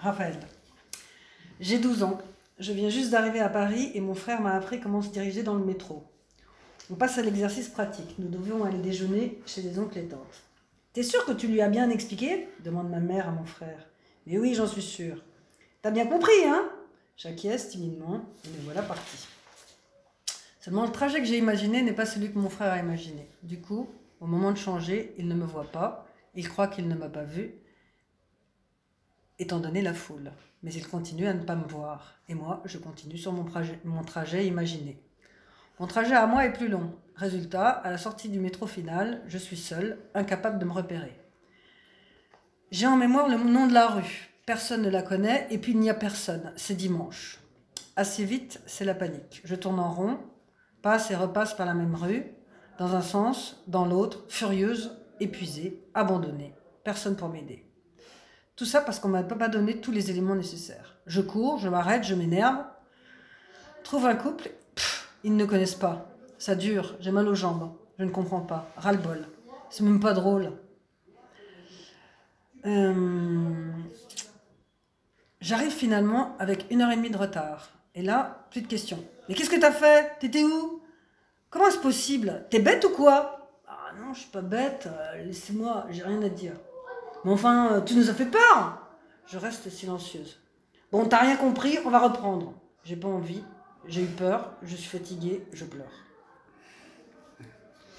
Raphaël. J'ai 12 ans. Je viens juste d'arriver à Paris et mon frère m'a appris comment se diriger dans le métro. On passe à l'exercice pratique. Nous devions aller déjeuner chez les oncles et tantes. « T'es sûr que tu lui as bien expliqué ?» demande ma mère à mon frère. « Mais oui, j'en suis sûre. »« T'as bien compris, hein ?» J'acquiesce timidement et me voilà parti. Seulement, le trajet que j'ai imaginé n'est pas celui que mon frère a imaginé. Du coup, au moment de changer, il ne me voit pas. Il croit qu'il ne m'a pas vu, étant donné la foule. Mais il continue à ne pas me voir. Et moi, je continue sur mon trajet imaginé. Mon trajet à moi est plus long. Résultat, à la sortie du métro final, je suis seule, incapable de me repérer. J'ai en mémoire le nom de la rue. Personne ne la connaît et puis il n'y a personne. C'est dimanche. Assez vite, c'est la panique. Je tourne en rond, passe et repasse par la même rue, dans un sens, dans l'autre, furieuse, épuisée, abandonnée. Personne pour m'aider. Tout ça parce qu'on ne m'a pas donné tous les éléments nécessaires. Je cours, je m'arrête, je m'énerve. Trouve un couple, ils ne connaissent pas. Ça dure, j'ai mal aux jambes. Je ne comprends pas. Ras-le-bol. C'est même pas drôle. J'arrive finalement avec 1h30 de retard. Et là, plus de questions. Mais qu'est-ce que t'as fait? T'étais où? Comment c'est possible? T'es bête ou quoi? Ah non, je suis pas bête. Laissez-moi, j'ai rien à dire. Mais enfin, tu nous as fait peur. Je reste silencieuse. Bon, t'as rien compris, on va reprendre. J'ai pas envie, j'ai eu peur, je suis fatiguée, je pleure.